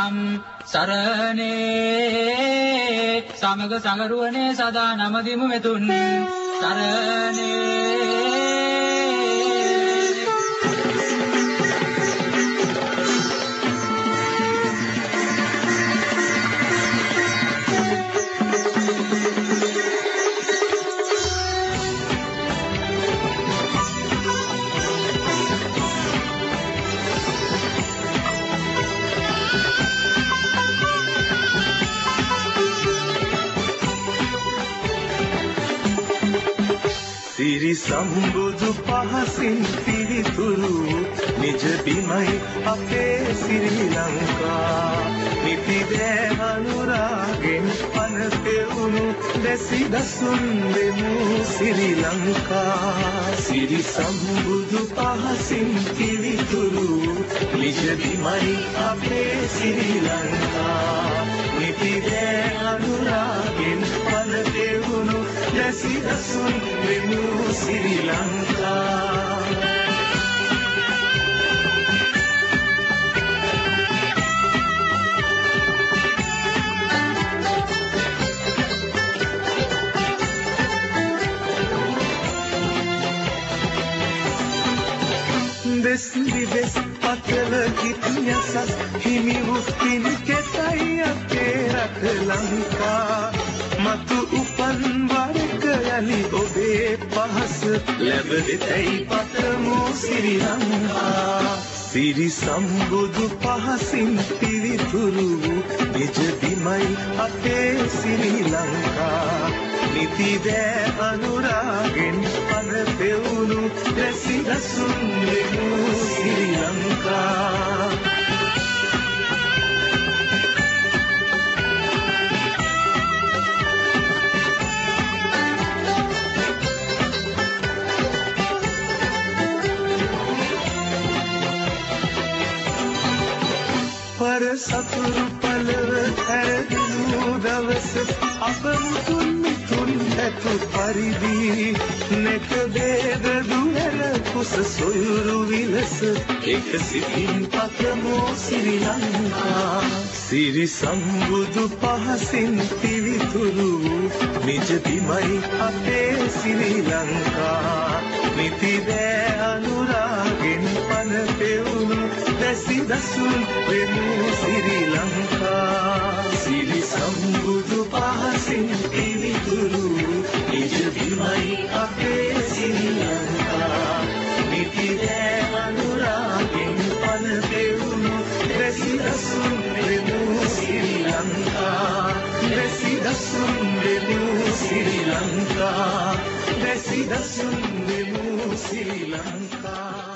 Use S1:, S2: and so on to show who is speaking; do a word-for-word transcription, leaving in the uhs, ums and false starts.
S1: දහම් සරණේ සමග සංගරුවනේ සදා නමදිමු මෙතුන් සරණේ
S2: සිරි සම්බුදු පහසින් පිරිතුරු නිජ බිමයි අපේ ශ්‍රී ලංකා නිති දෑ අනුරාගෙන් පන පෙවුණු දැසි දසුන් දෙමු ශ්‍රී ලංකා සිරි සම්බුදු පහසින් පිරිතුරු නිජ බිමයි අපේ ශ්‍රී ලංකා නිති දෑ අනුරාගෙන් පන පෙවුණු දැසි දසුන් දෙමු ශ්‍රී ලංකා දෙස් විදෙස් පතල කිත්‍යසස් හිමි වූ කෙසයි අපේ රට ලංකා මතු උපන් වරක යලි ඔබේ පහස ලැබෙතයි පතමු ශ්‍රී ලංකා සිරි සම්බුදු පහසින් පිරිතුරු නිජ බිමයි අපේ ශ්‍රී ලංකා නිති දෑ අනුරාගෙන් පන පෙවුණු දැසි දසුන් දෙමු ශ්‍රී ලංකා पर सතුරු පළව හැරදිනු දවස අප මුතුන් මිතුන් ඇතු පරිදි නෙක බේද දුර කුස සොයුරු විලස එක සිතින් පතමු ශ්‍රී ලංකා සිරි සම්බුදු පහසින් පිවිතුරු නිජ බිමයි අපේ ශ්‍රී ලංකා නිති දෑ අනුරාගෙන් පන පෙවුණු දැසි දසුන් වෙමු ශ්‍රී ලංකා සිරි සම්බුදු පහසින් පිවිතුරු නිජ බිමයි අපේ ශ්‍රී ලංකා නිති දෑ අනුරාගෙන් පන පෙවුණු දැසි දසුන් වෙමු ශ්‍රී ලංකා දැසි දසුන් වෙමු ශ්‍රී ලංකා දැසි දසුන් වෙමු ශ්‍රී ලංකා